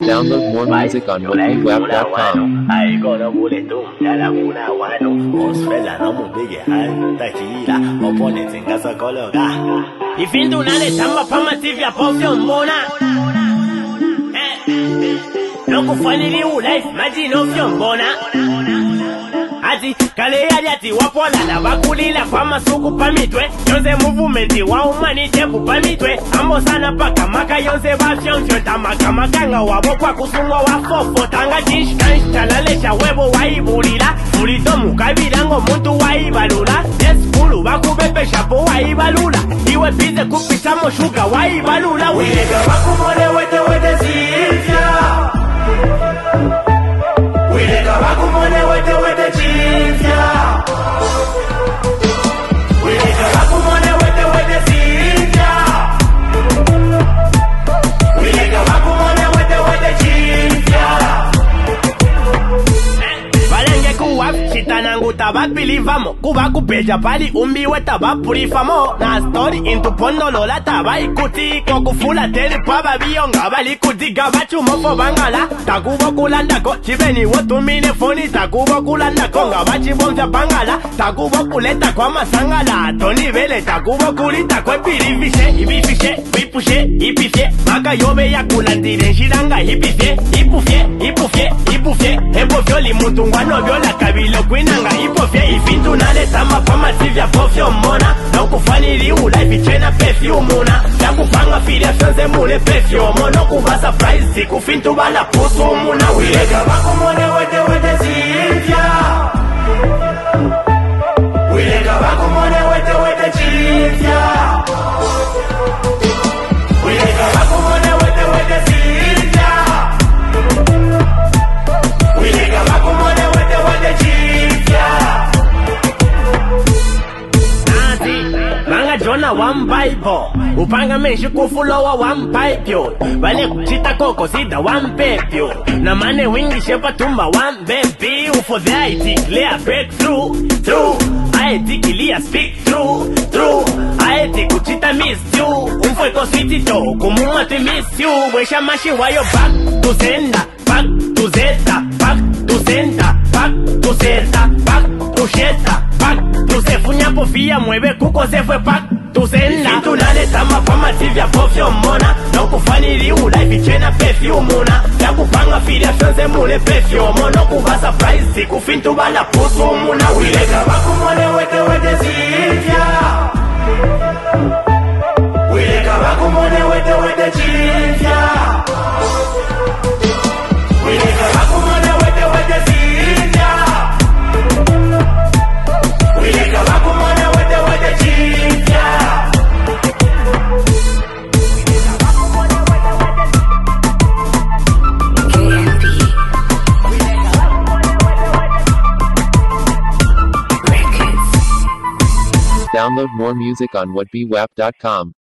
Download more music on whatbewap.com. Ifindu nale tamba pama TV apofyo mbona Nokufaniri life majino fyo mbona Ati kale yali ati wapola na bakulila kwa masuku pamitwe Yonze movementi wa humanite kupamitwe Ambo sana paka maka yonze bafyonfyo Tamaka makanga wabo kwa kusungwa wafofo Tanga jinsh kansh talalesha webo waibulila Ulito mukabilango muntu waibalula Deskulu bakubebe shapo waibalula Iwe bize kupitamo shuga waibalula Wilega bakumone wete zivya Wilega bakumone wete jivya Wilega bakumone wete zivya Wilega bakumone wete jivya Balenge kuwap chitanangu tababilivamo Kuba kupeja pali umbiwe tabapurifamo Na story into pondo lola taba ikuti Kokufula teli paba biyonga bali kudiga bachu mofo bangala Takubo kulandako chibeni wotumine foni Takubo kulandako nga bachi bomja bangala Takubo kuleta kwa masangala Toni vele takubo kulita kwe pirifishe Ibifishe, bipushe, ipifye Maka yobe ya kulandire nshiranga hipifye Ipufye Ebofyo limutungwano vyola kabilo kwinanga Ipofye ifintu nale tama pama tivya pofyo mbona Na ukufaniri life ichena pefyo muna Na kupanga filia fyonze mule pefyo mono kuba surprise siku fintu bala pusu muna Wilega bakumone wete zivya Wilega bakumone wete jivya Wilega bakumone wete zivya Wilega bakumone wete jivya Manga jona one Bible Upanga menshi kufulowa one pipe yo Vale kuchita koko sida one pepyo Na mane wingi shepa tumba one baby Ufo the IT clear breakthrough IT clear speak true IT kuchita miss you Ufo eko city to kumuma te miss you Wesha mashi wayo back to sender Back to zeta Back to center Back to zeta Back to sheta Back to sefunya pofia mueve kuko se fue back to sender Ifintu nale tama pama tivya pofyo mbona Na ukufaniri life ichena pefyo muna Na kupanga filia fyonze mule pefyo mono kuba surprise siku fintu bala pusu muna Wilega bakumone wete zivya Wilega bakumone wete jivya Wilega bakumone wete zivya Wilega bakumone wete jivya Download more music on whatbewap.com.